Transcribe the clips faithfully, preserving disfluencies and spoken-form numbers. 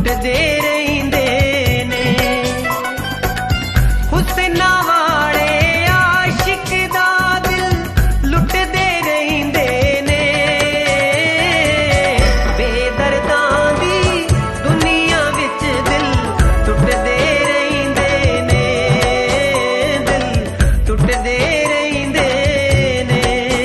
टुटदे रहिंदे ने। हुस्ना वाले आशिक दा दिल लुटदे रहिंदे ने। बेदर्दां दी दुनिया विच दिल टुटदे रहिंदे ने। दिल टुटदे रहिंदे ने।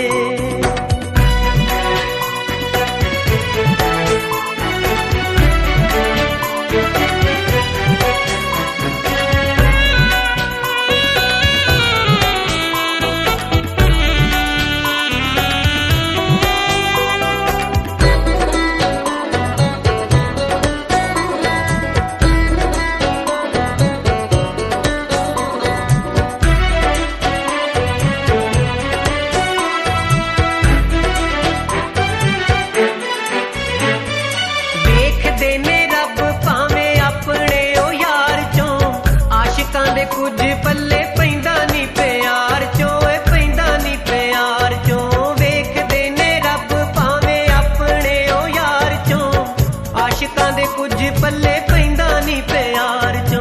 कुछ पल्ले पैंदा नी प्यार चो पैंदा नी प्यार चो। वेखदे ने रब भावें अपने ओ यार चो। आशिकां दे कुछ पल्ले पैंदा नी प्यार चो।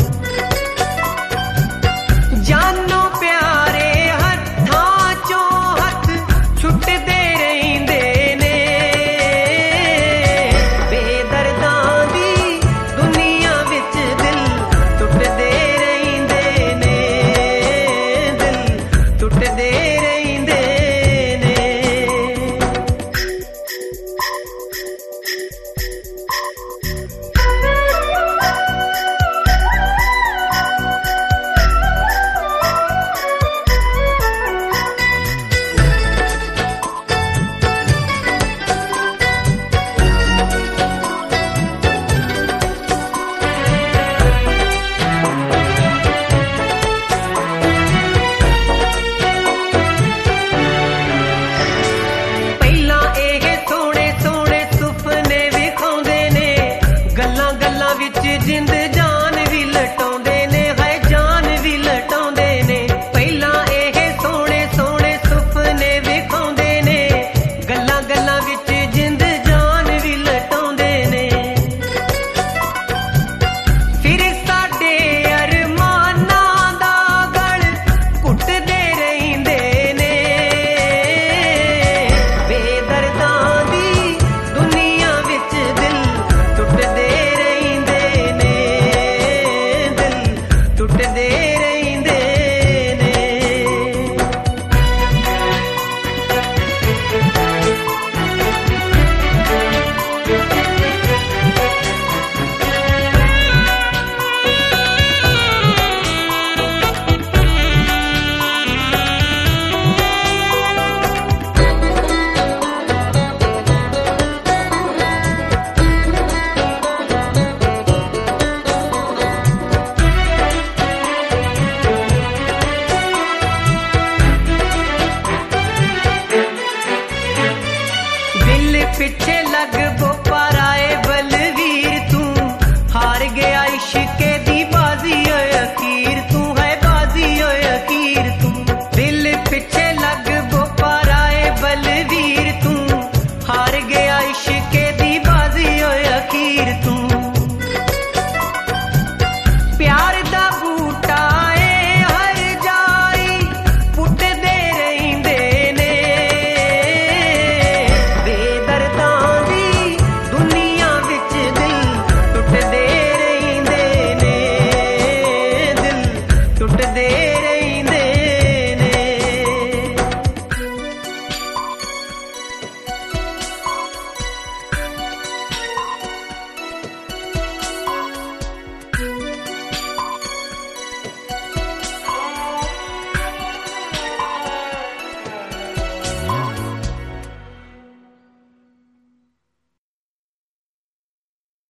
जानो प्यारे हत्थां चो हथ छुटदे रहिंदे ने। बेदर्दां दी दुनिया विच दिल टुटदे टुटदे रहिंदे ने। जिंद जान भी लटाउंदे ने। हाय जान भी लटाउंदे ने। पहलां एह सोहणे सोहणे सुपने विखाउंदे ने। गल्लां गल्लां विच जिंद जान भी लटाउंदे ने। फिर साडे अरमानां दा गल घुटदे रहिंदे ने। बेदर्दां दी दुनिया विच दिल टुटदे टुटदे रहिंदे ने। पिछे लग बोपार आए बलवीर तू हार गया इश्के दी बाजी ओए अखीर तू है बाजी ओए अखीर तू। दिल पिछे लग बोपार आए बलवीर तू हार गया इश्के दी बाजी ओए अखीर तू।